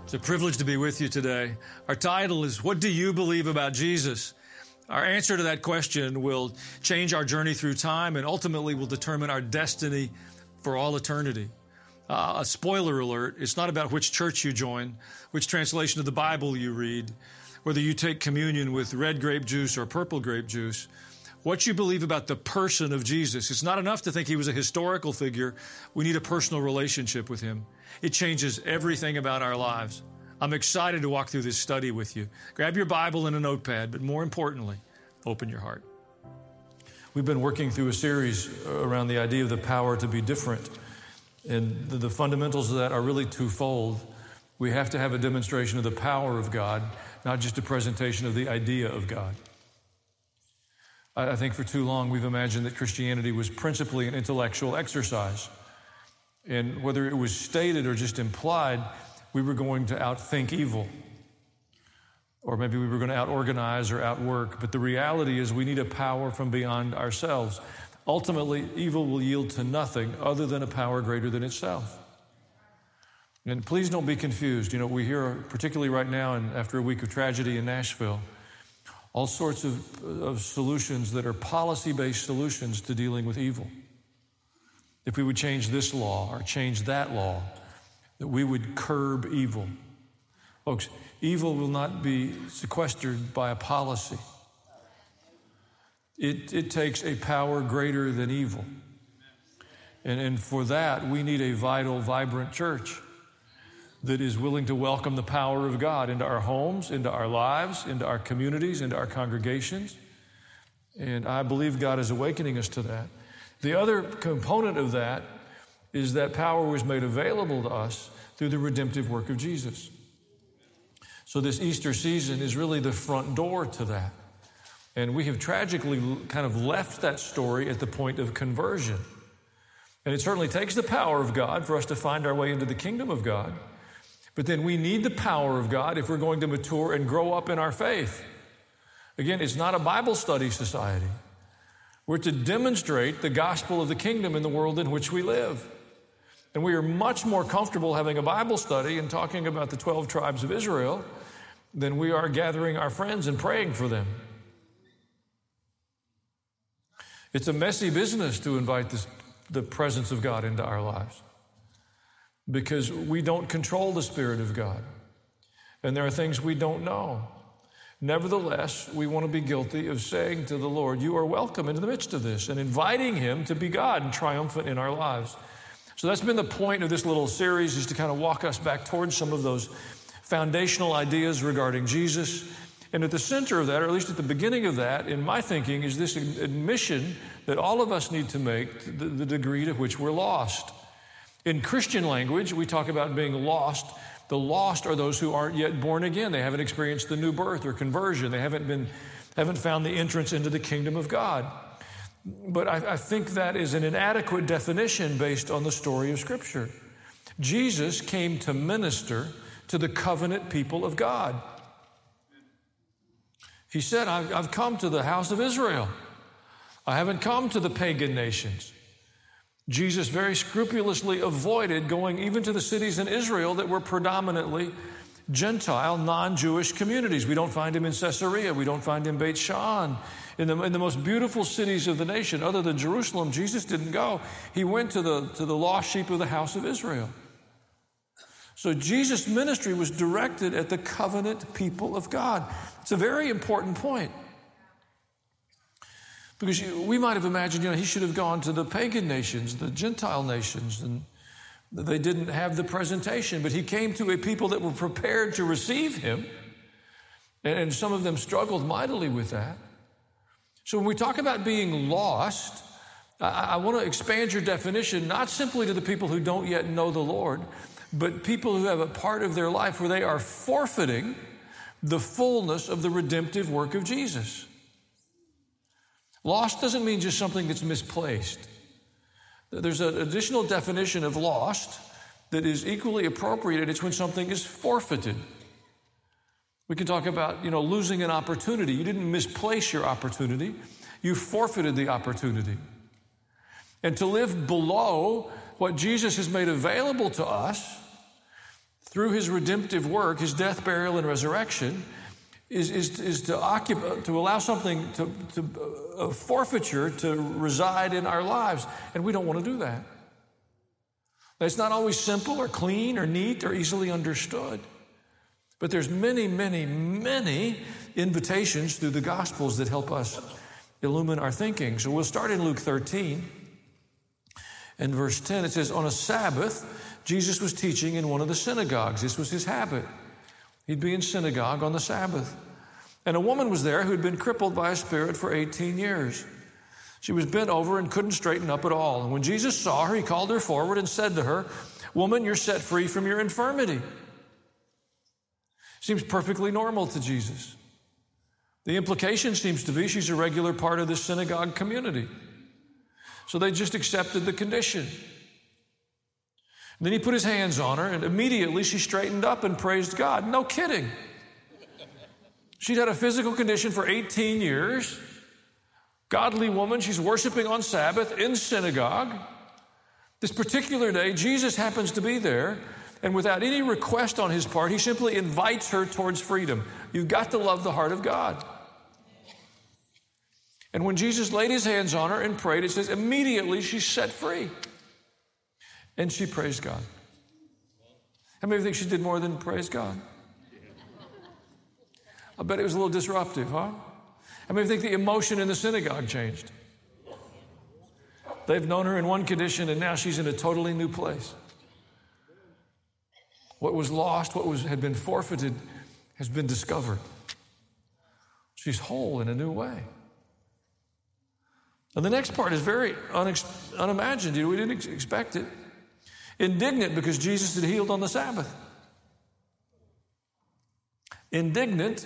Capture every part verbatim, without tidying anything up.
It's a privilege to be with you today. Our title is, What Do You Believe About Jesus? Our answer to that question will change our journey through time and ultimately will determine our destiny for all eternity. Uh, a spoiler alert, it's not about which church you join, which translation of the Bible you read, whether you take communion with red grape juice or purple grape juice. What you believe about the person of Jesus. It's not enough to think he was a historical figure. We need a personal relationship with him. It changes everything about our lives. I'm excited to walk through this study with you. Grab your Bible and a notepad, but more importantly, open your heart. We've been working through a series around the idea of the power to be different. And the fundamentals of that are really twofold. We have to have a demonstration of the power of God, not just a presentation of the idea of God. I think for too long we've imagined that Christianity was principally an intellectual exercise. And whether it was stated or just implied, we were going to outthink evil. Or maybe we were going to outorganize or outwork. But the reality is we need a power from beyond ourselves. Ultimately, evil will yield to nothing other than a power greater than itself. And please don't be confused. You know, we hear, particularly right now and after a week of tragedy in Nashville, all sorts of, of solutions that are policy-based solutions to dealing with evil. If we would change this law or change that law, that we would curb evil. Folks, evil will not be sequestered by a policy. It, it takes a power greater than evil. And, and for that, we need a vital, vibrant church that is willing to welcome the power of God into our homes, into our lives, into our communities, into our congregations. And I believe God is awakening us to that. The other component of that is that power was made available to us through the redemptive work of Jesus. So this Easter season is really the front door to that. And we have tragically kind of left that story at the point of conversion. And it certainly takes the power of God for us to find our way into the kingdom of God. But then we need the power of God if we're going to mature and grow up in our faith. Again, it's not a Bible study society. We're to demonstrate the gospel of the kingdom in the world in which we live. And we are much more comfortable having a Bible study and talking about the twelve tribes of Israel than we are gathering our friends and praying for them. It's a messy business to invite this, the presence of God into our lives, because we don't control the Spirit of God. And there are things we don't know. Nevertheless, we want to be guilty of saying to the Lord, you are welcome into the midst of this, and inviting him to be God and triumphant in our lives. So that's been the point of this little series, is to kind of walk us back towards some of those foundational ideas regarding Jesus. And at the center of that, or at least at the beginning of that, in my thinking, is this admission that all of us need to make to the, the degree to which we're lost. In Christian language, we talk about being lost. The lost are those who aren't yet born again. They haven't experienced the new birth or conversion. They haven't been, haven't found the entrance into the kingdom of God. But I, I think that is an inadequate definition based on the story of Scripture. Jesus came to minister to the covenant people of God. He said, I've, I've come to the house of Israel. I haven't come to the pagan nations. Jesus very scrupulously avoided going even to the cities in Israel that were predominantly Gentile, non-Jewish communities. We don't find him in Caesarea. We don't find him in Beit Shan. In the, in the most beautiful cities of the nation, other than Jerusalem, Jesus didn't go. He went to the, to the lost sheep of the house of Israel. So Jesus' ministry was directed at the covenant people of God. It's a very important point. Because we might have imagined, you know, he should have gone to the pagan nations, the Gentile nations, and they didn't have the presentation. But he came to a people that were prepared to receive him, and some of them struggled mightily with that. So when we talk about being lost, I, I want to expand your definition, not simply to the people who don't yet know the Lord, but people who have a part of their life where they are forfeiting the fullness of the redemptive work of Jesus. Lost doesn't mean just something that's misplaced. There's an additional definition of lost that is equally appropriate, and it's when something is forfeited. We can talk about, you know, losing an opportunity. You didn't misplace your opportunity. You forfeited the opportunity. And to live below what Jesus has made available to us through his redemptive work, his death, burial, and resurrection, is, is, is to occupy, to allow something, to, to a forfeiture to reside in our lives. And we don't want to do that. It's not always simple or clean or neat or easily understood. But there's many, many, many invitations through the Gospels that help us illumine our thinking. So we'll start in Luke thirteen and verse ten. It says, on a Sabbath, Jesus was teaching in one of the synagogues. This was his habit. He'd be in synagogue on the Sabbath. And a woman was there who had been crippled by a spirit for eighteen years. She was bent over and couldn't straighten up at all. And when Jesus saw her, he called her forward and said to her, woman, you're set free from your infirmity. Seems perfectly normal to Jesus. The implication seems to be she's a regular part of the synagogue community. So they just accepted the condition. And then he put his hands on her, and immediately she straightened up and praised God. No kidding. She'd had a physical condition for eighteen years. Godly woman, she's worshiping on Sabbath in synagogue. This particular day, Jesus happens to be there, and without any request on his part, he simply invites her towards freedom. You've got to love the heart of God. And when Jesus laid his hands on her and prayed, it says immediately she's set free. And she praised God. How many think she did more than praise God? I bet it was a little disruptive, huh? How many think the emotion in the synagogue changed? They've known her in one condition, and now she's in a totally new place. What was lost, what was had been forfeited, has been discovered. She's whole in a new way. And the next part is very unex- unimagined. We didn't ex- expect it. Indignant because Jesus had healed on the Sabbath. Indignant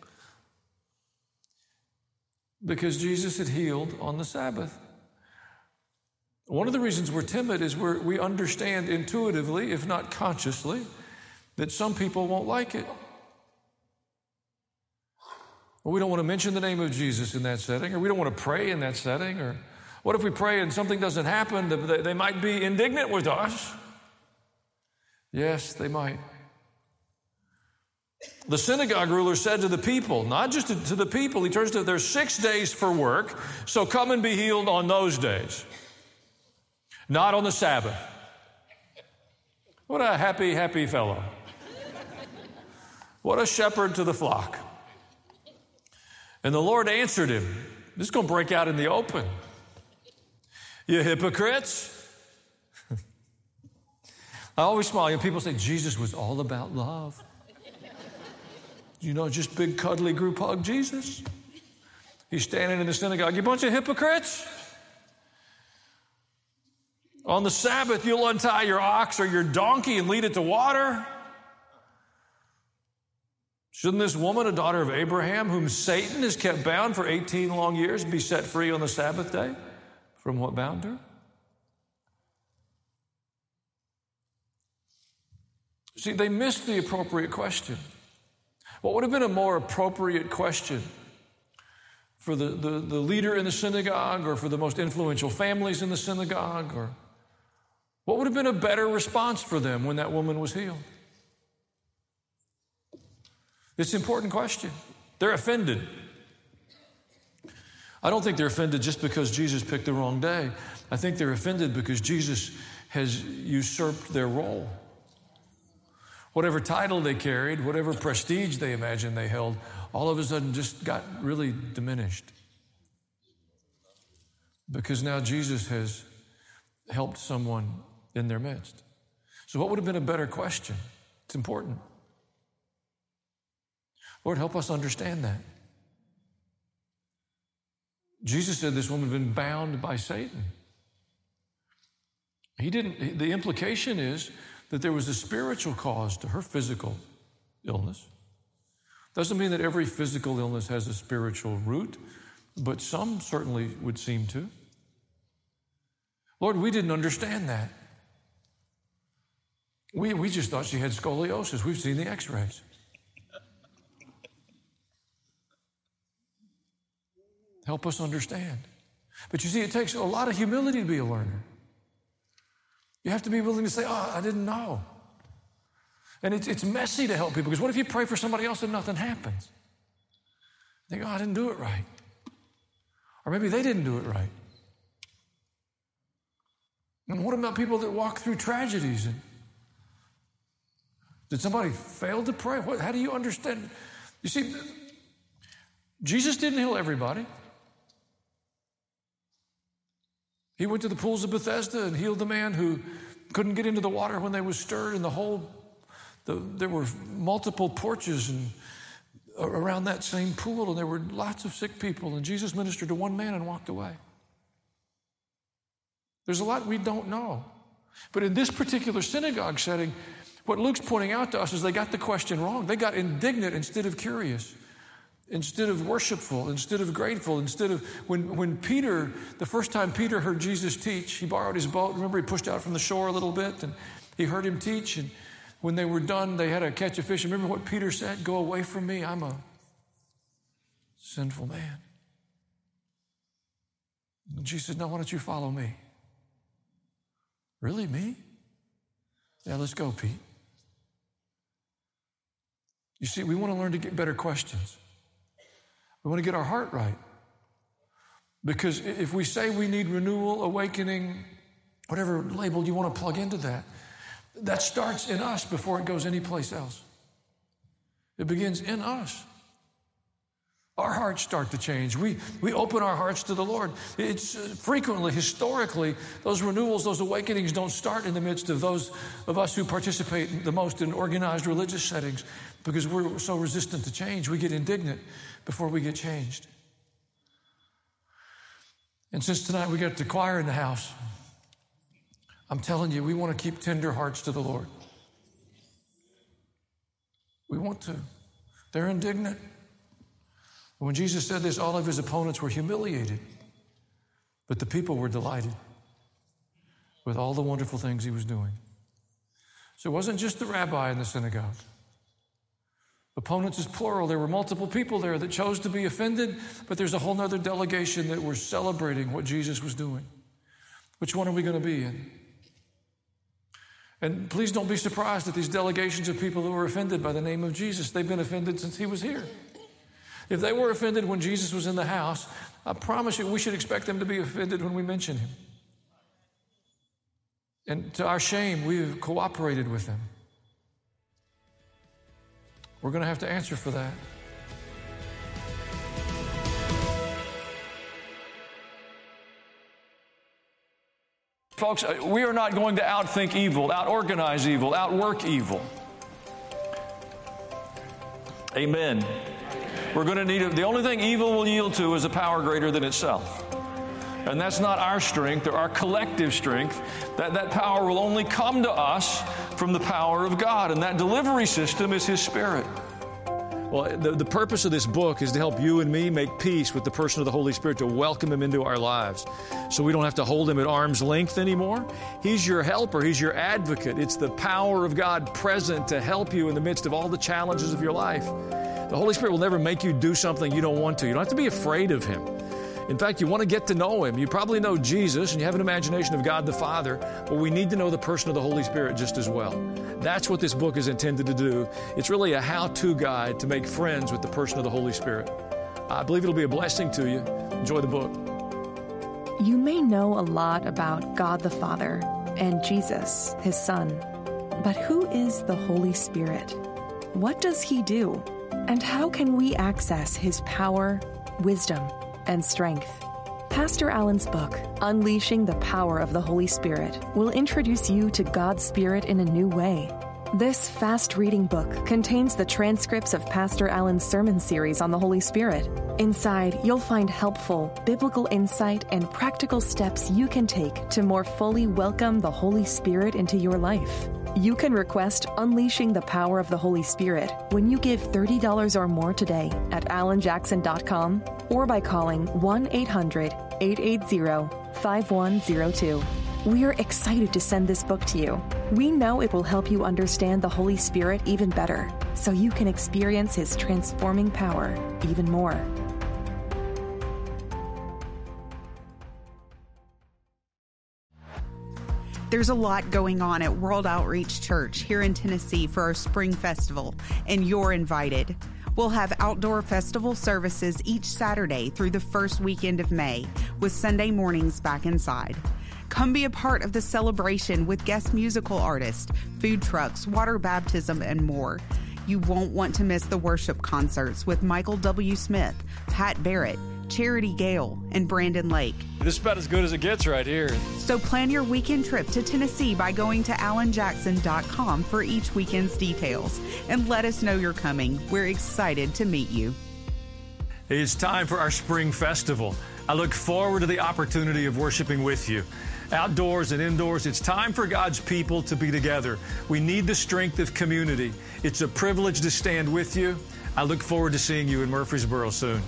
because Jesus had healed on the Sabbath. One of the reasons we're timid is we're, we understand intuitively, if not consciously, that some people won't like it. Or we don't want to mention the name of Jesus in that setting, or we don't want to pray in that setting, or what if we pray and something doesn't happen? They, they might be indignant with us. Yes, they might. The synagogue ruler said to the people, not just to, to the people, he turns to, there's six days for work, so come and be healed on those days, not on the Sabbath. What a happy, happy fellow. What a shepherd to the flock. And the Lord answered him. This is going to break out in the open. You hypocrites. I always smile when people say Jesus was all about love. You know, just big cuddly group hug Jesus. He's standing in the synagogue. You bunch of hypocrites. On the Sabbath, you'll untie your ox or your donkey and lead it to water. Shouldn't this woman, a daughter of Abraham, whom Satan has kept bound for eighteen long years, be set free on the Sabbath day from what bound her? See, they missed the appropriate question. What would have been a more appropriate question for the, the, the leader in the synagogue, or for the most influential families in the synagogue? Or what would have been a better response for them when that woman was healed? It's an important question. They're offended. I don't think they're offended just because Jesus picked the wrong day. I think they're offended because Jesus has usurped their role. Whatever title they carried, whatever prestige they imagined they held, all of a sudden just got really diminished. Because now Jesus has helped someone in their midst. So what would have been a better question? It's important. Lord, help us understand that. Jesus said this woman had been bound by Satan. He didn't, the implication is that there was a spiritual cause to her physical illness. Doesn't mean that every physical illness has a spiritual root, but some certainly would seem to. Lord, we didn't understand that. We, we just thought she had scoliosis. We've seen the x-rays. Help us understand. But you see, it takes a lot of humility to be a learner. You have to be willing to say, oh, I didn't know. And it's, it's messy to help people, because what if you pray for somebody else and nothing happens? They go, I didn't do it right. Or maybe they didn't do it right. And what about people that walk through tragedies? And did somebody fail to pray? What, how do you understand? You see, Jesus didn't heal everybody. He went to the pools of Bethesda and healed the man who couldn't get into the water when they was stirred, and the whole, the, there were multiple porches and around that same pool, and there were lots of sick people, and Jesus ministered to one man and walked away. There's a lot we don't know. But in this particular synagogue setting, what Luke's pointing out to us is they got the question wrong. They got indignant instead of curious, instead of worshipful, instead of grateful, instead of, when, when Peter, the first time Peter heard Jesus teach, he borrowed his boat. Remember, he pushed out from the shore a little bit, and he heard him teach, and when they were done, they had to catch a fish. Remember what Peter said? Go away from me, I'm a sinful man. And Jesus said, no, why don't you follow me? Really, me? Yeah, let's go, Pete. You see, we want to learn to get better questions. We want to get our heart right. Because if we say we need renewal, awakening, whatever label you want to plug into that, that starts in us before it goes anyplace else. It begins in us. Our hearts start to change. We, we open our hearts to the Lord. It's uh, frequently, historically, those renewals, those awakenings don't start in the midst of those of us who participate the most in organized religious settings, because we're so resistant to change. We get indignant before we get changed. And since tonight we got the choir in the house, I'm telling you, we want to keep tender hearts to the Lord. We want to. They're indignant. When Jesus said this, all of his opponents were humiliated, but the people were delighted with all the wonderful things he was doing. So it wasn't just the rabbi in the synagogue. Opponents is plural. There were multiple people there that chose to be offended, but there's a whole other delegation that were celebrating what Jesus was doing. Which one are we going to be in? And please don't be surprised at these delegations of people who were offended by the name of Jesus. They've been offended since he was here. If they were offended when Jesus was in the house, I promise you we should expect them to be offended when we mention him. And to our shame, we've cooperated with them. We're going to have to answer for that. Folks, we are not going to outthink evil, outorganize evil, outwork evil. Amen. We're going to need it. The only thing evil will yield to is a power greater than itself. And that's not our strength or our collective strength. That, that power will only come to us from the power of God. And that delivery system is his Spirit. Well, the, the purpose of this book is to help you and me make peace with the person of the Holy Spirit, to welcome him into our lives so we don't have to hold him at arm's length anymore. He's your helper. He's your advocate. It's the power of God present to help you in the midst of all the challenges of your life. The Holy Spirit will never make you do something you don't want to. You don't have to be afraid of him. In fact, you want to get to know him. You probably know Jesus and you have an imagination of God the Father, but we need to know the person of the Holy Spirit just as well. That's what this book is intended to do. It's really a how-to guide to make friends with the person of the Holy Spirit. I believe it'll be a blessing to you. Enjoy the book. You may know a lot about God the Father and Jesus, his Son, but who is the Holy Spirit? What does he do? And how can we access his power, wisdom, and strength? Pastor Allen's book, Unleashing the Power of the Holy Spirit, will introduce you to God's Spirit in a new way. This fast-reading book contains the transcripts of Pastor Allen's sermon series on the Holy Spirit. Inside, you'll find helpful biblical insight and practical steps you can take to more fully welcome the Holy Spirit into your life. You can request Unleashing the Power of the Holy Spirit when you give thirty dollars or more today at alan jackson dot com or by calling one eight hundred, eight eight zero, five one zero two. We are excited to send this book to you. We know it will help you understand the Holy Spirit even better, so you can experience his transforming power even more. There's a lot going on at World Outreach Church here in Tennessee for our Spring Festival, and you're invited. We'll have outdoor festival services each Saturday through the first weekend of May, with Sunday mornings back inside. Come be a part of the celebration with guest musical artists, food trucks, water baptism, and more. You won't want to miss the worship concerts with Michael W. Smith, Pat Barrett, Charity Gale, and Brandon Lake. This is about as good as it gets right here. So plan your weekend trip to Tennessee by going to alan jackson dot com for each weekend's details. And let us know you're coming. We're excited to meet you. It's time for our Spring Festival. I look forward to the opportunity of worshiping with you. Outdoors and indoors, it's time for God's people to be together. We need the strength of community. It's a privilege to stand with you. I look forward to seeing you in Murfreesboro soon.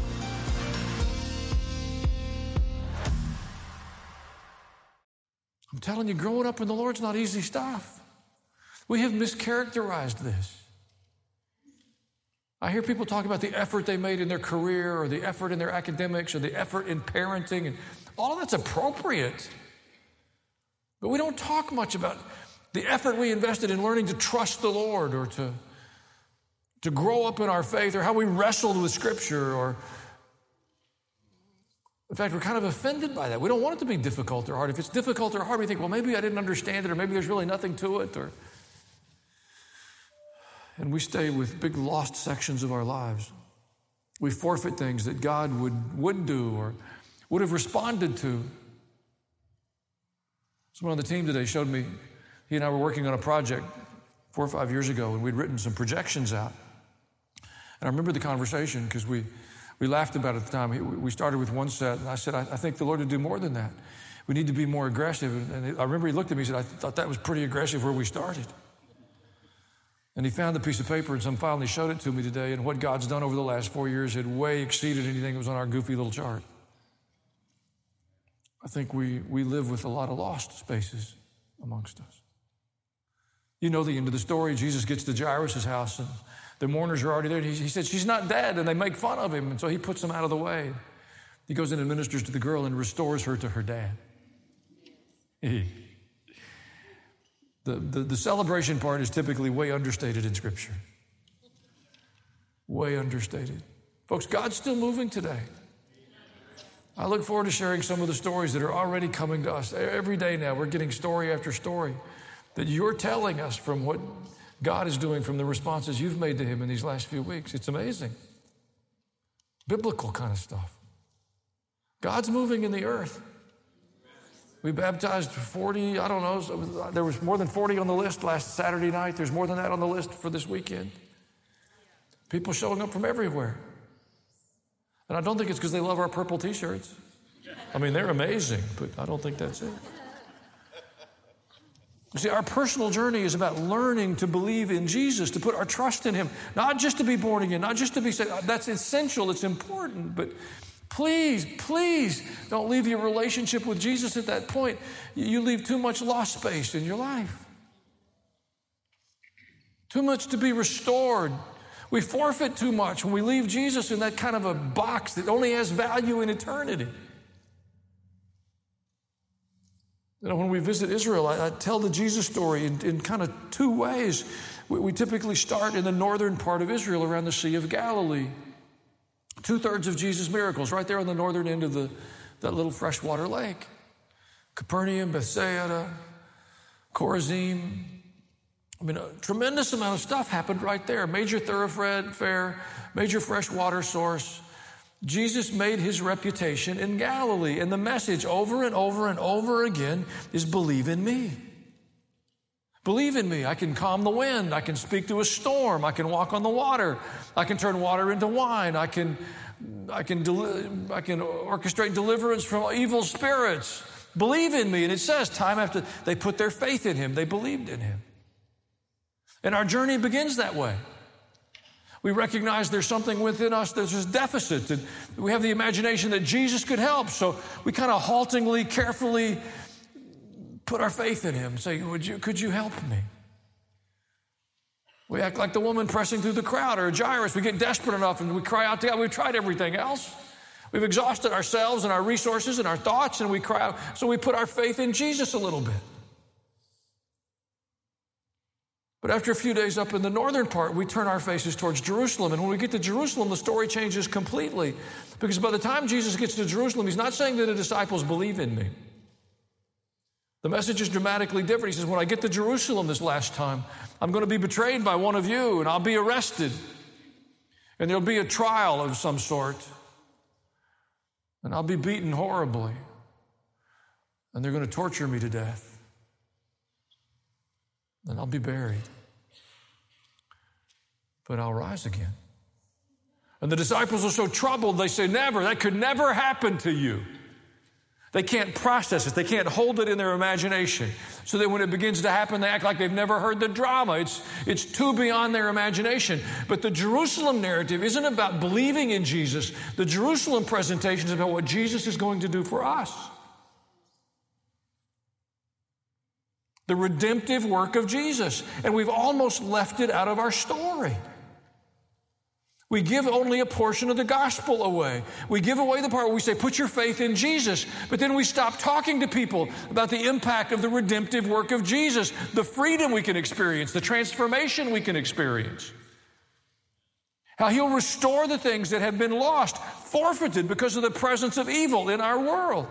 I'm telling you, growing up in the Lord's not easy stuff. We have mischaracterized this. I hear people talk about the effort they made in their career or the effort in their academics or the effort in parenting, and all of that's appropriate. But we don't talk much about the effort we invested in learning to trust the Lord or to, to grow up in our faith, or how we wrestled with Scripture, or in fact, we're kind of offended by that. We don't want it to be difficult or hard. If it's difficult or hard, we think, well, maybe I didn't understand it, or maybe there's really nothing to it. Or... And we stay with big lost sections of our lives. We forfeit things that God would, would do or would have responded to. Someone on the team today showed me, he and I were working on a project four or five years ago, and we'd written some projections out. And I remember the conversation because we... We laughed about it at the time. We started with one set, and I said, I think the Lord would do more than that. We need to be more aggressive. And I remember he looked at me and said, I thought that was pretty aggressive where we started. And he found the piece of paper in some file, and he showed it to me today, and what God's done over the last four years had way exceeded anything that was on our goofy little chart. I think we, we live with a lot of lost spaces amongst us. You know the end of the story. Jesus gets to Jairus' house, and the mourners are already there. He, he said, she's not dead, and they make fun of him, and so he puts them out of the way. He goes in and ministers to the girl and restores her to her dad. the, the, the celebration part is typically way understated in Scripture. Way understated. Folks, God's still moving today. I look forward to sharing some of the stories that are already coming to us. Every day now, we're getting story after story that you're telling us from what God is doing, from the responses you've made to him in these last few weeks. It's amazing. Biblical kind of stuff. God's moving in the earth. We baptized forty, I don't know, there was more than forty on the list last Saturday night. There's more than that on the list for this weekend. People showing up from everywhere. And I don't think it's because they love our purple t-shirts. I mean, they're amazing, but I don't think that's it. You see, our personal journey is about learning to believe in Jesus, to put our trust in him, not just to be born again, not just to be saved. That's essential, it's important, but please, please don't leave your relationship with Jesus at that point. You leave too much lost space in your life. Too much to be restored. We forfeit too much when we leave Jesus in that kind of a box that only has value in eternity. You know, when we visit Israel, I, I tell the Jesus story in, in kind of two ways. We, we typically start in the northern part of Israel around the Sea of Galilee. Two-thirds of Jesus' miracles right there on the northern end of the, that little freshwater lake. Capernaum, Bethsaida, Chorazin. I mean, a tremendous amount of stuff happened right there. Major thoroughfare, major freshwater source. Jesus made his reputation in Galilee, and the message over and over and over again is believe in me. Believe in me. I can calm the wind. I can speak to a storm. I can walk on the water. I can turn water into wine. I can, I can, deli- I can orchestrate deliverance from evil spirits. Believe in me. And it says time after they put their faith in him, they believed in him. And our journey begins that way. We recognize there's something within us, there's this deficit, and we have the imagination that Jesus could help. So we kind of haltingly, carefully put our faith in him, say, Would you, could you help me? We act like the woman pressing through the crowd, or Jairus. We get desperate enough and we cry out to God. We've tried everything else. We've exhausted ourselves and our resources and our thoughts, and we cry out. So we put our faith in Jesus a little bit. But after a few days up in the northern part, we turn our faces towards Jerusalem. And when we get to Jerusalem, the story changes completely. Because by the time Jesus gets to Jerusalem, he's not saying that the disciples believe in me. The message is dramatically different. He says, when I get to Jerusalem this last time, I'm going to be betrayed by one of you, and I'll be arrested. And there'll be a trial of some sort. And I'll be beaten horribly. And they're going to torture me to death. And I'll be buried. But I'll rise again. And the disciples are so troubled, they say, never, that could never happen to you. They can't process it. They can't hold it in their imagination. So that when it begins to happen, they act like they've never heard the drama. It's, it's too beyond their imagination. But the Jerusalem narrative isn't about believing in Jesus. The Jerusalem presentation is about what Jesus is going to do for us. The redemptive work of Jesus. And we've almost left it out of our story. We give only a portion of the gospel away. We give away the part where we say, put your faith in Jesus. But then we stop talking to people about the impact of the redemptive work of Jesus, the freedom we can experience, the transformation we can experience. How he'll restore the things that have been lost, forfeited because of the presence of evil in our world.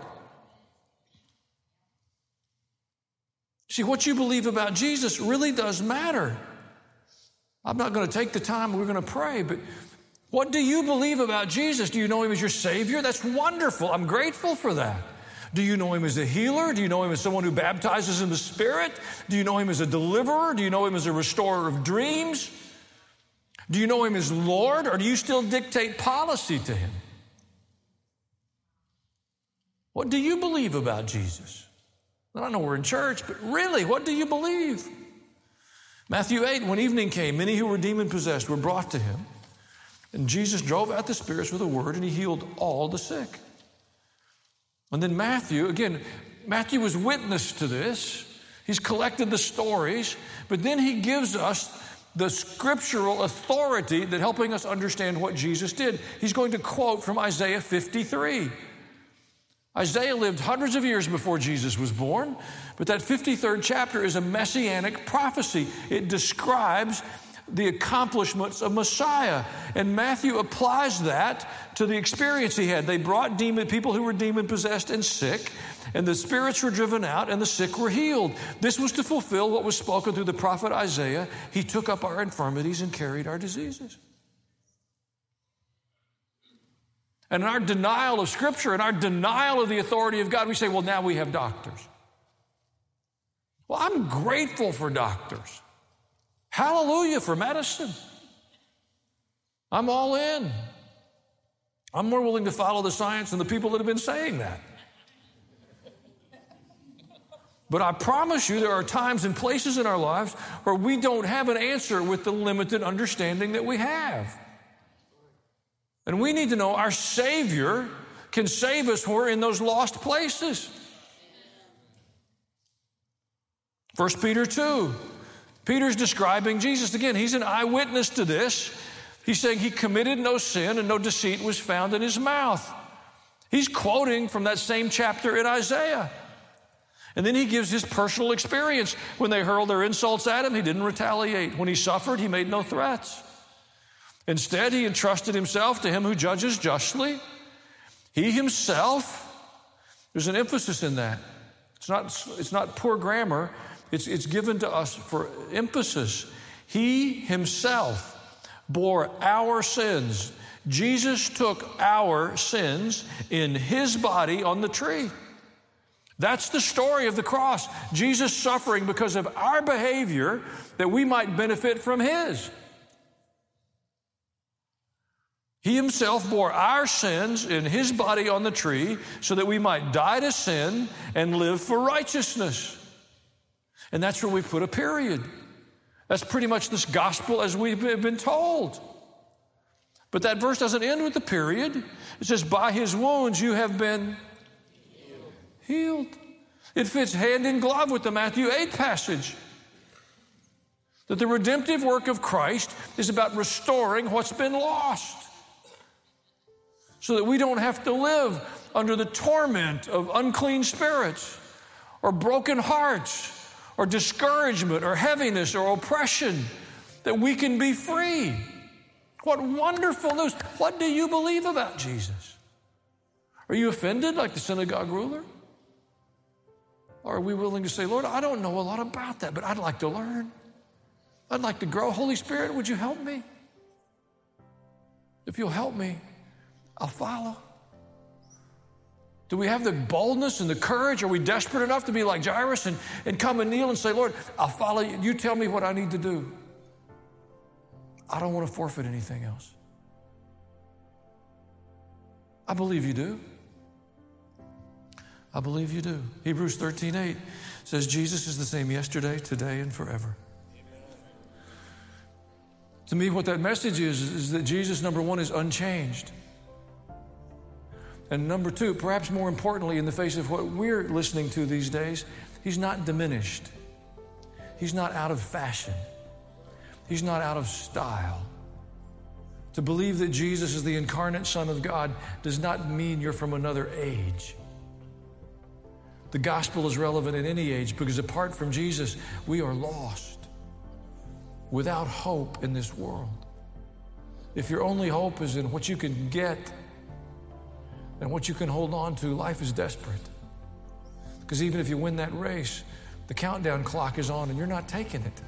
See, what you believe about Jesus really does matter. I'm not going to take the time, we're going to pray, but what do you believe about Jesus? Do you know him as your Savior? That's wonderful. I'm grateful for that. Do you know him as a healer? Do you know him as someone who baptizes in the Spirit? Do you know him as a deliverer? Do you know him as a restorer of dreams? Do you know him as Lord, or do you still dictate policy to him? What do you believe about Jesus? I know we're in church, but really, what do you believe? Matthew eight, when evening came, many who were demon-possessed were brought to him. And Jesus drove out the spirits with a word, and he healed all the sick. And then Matthew, again, Matthew was witness to this. He's collected the stories, but then he gives us the scriptural authority that helping us understand what Jesus did. He's going to quote from Isaiah fifty-three. Isaiah lived hundreds of years before Jesus was born, but that fifty-third chapter is a messianic prophecy. It describes the accomplishments of Messiah. And Matthew applies that to the experience he had. They brought demon people who were demon-possessed and sick, and the spirits were driven out, and the sick were healed. This was to fulfill what was spoken through the prophet Isaiah. He took up our infirmities and carried our diseases. And in our denial of Scripture, in our denial of the authority of God, we say, well, now we have doctors. Well, I'm grateful for doctors. Hallelujah for medicine. I'm all in. I'm more willing to follow the science than the people that have been saying that. But I promise you there are times and places in our lives where we don't have an answer with the limited understanding that we have. And we need to know our Savior can save us when we're in those lost places. First Peter two. Peter's describing Jesus. Again, he's an eyewitness to this. He's saying he committed no sin and no deceit was found in his mouth. He's quoting from that same chapter in Isaiah. And then he gives his personal experience. When they hurled their insults at him, he didn't retaliate. When he suffered, he made no threats. Instead, he entrusted himself to him who judges justly. He himself, there's an emphasis in that. It's not, it's not poor grammar. It's, it's given to us for emphasis. He himself bore our sins. Jesus took our sins in his body on the tree. That's the story of the cross. Jesus suffering because of our behavior that we might benefit from his. He himself bore our sins in his body on the tree so that we might die to sin and live for righteousness. And that's where we put a period. That's pretty much this gospel as we've been told. But that verse doesn't end with the period. It says, by his wounds you have been healed. healed. It fits hand in glove with the Matthew eight passage. That the redemptive work of Christ is about restoring what's been lost. So that we don't have to live under the torment of unclean spirits or broken hearts or discouragement or heaviness or oppression, that we can be free. What wonderful news. What do you believe about Jesus? Are you offended like the synagogue ruler? Or are we willing to say, Lord, I don't know a lot about that, but I'd like to learn. I'd like to grow. Holy Spirit, would you help me? If you'll help me, I'll follow. Do we have the boldness and the courage? Are we desperate enough to be like Jairus and, and come and kneel and say, Lord, I'll follow you. You tell me what I need to do. I don't want to forfeit anything else. I believe you do. I believe you do. Hebrews thirteen eight says Jesus is the same yesterday, today, and forever. To me, what that message is, is that Jesus, number one, is unchanged. And number two, perhaps more importantly, in the face of what we're listening to these days, he's not diminished. He's not out of fashion. He's not out of style. To believe that Jesus is the incarnate Son of God does not mean you're from another age. The gospel is relevant in any age because apart from Jesus, we are lost, without hope in this world. If your only hope is in what you can get and what you can hold on to, life is desperate. Because even if you win that race, the countdown clock is on and you're not taking it.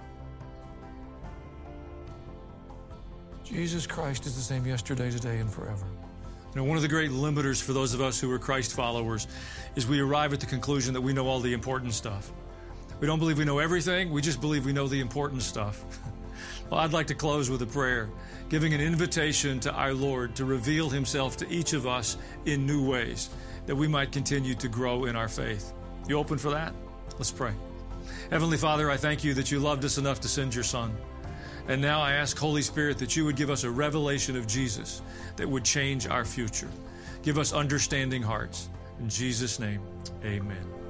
Jesus Christ is the same yesterday, today, and forever. You know, one of the great limiters for those of us who are Christ followers is we arrive at the conclusion that we know all the important stuff. We don't believe we know everything. We just believe we know the important stuff. Well, I'd like to close with a prayer, giving an invitation to our Lord to reveal himself to each of us in new ways, that we might continue to grow in our faith. You open for that? Let's pray. Heavenly Father, I thank you that you loved us enough to send your Son. And now I ask, Holy Spirit, that you would give us a revelation of Jesus that would change our future. Give us understanding hearts. In Jesus' name, amen.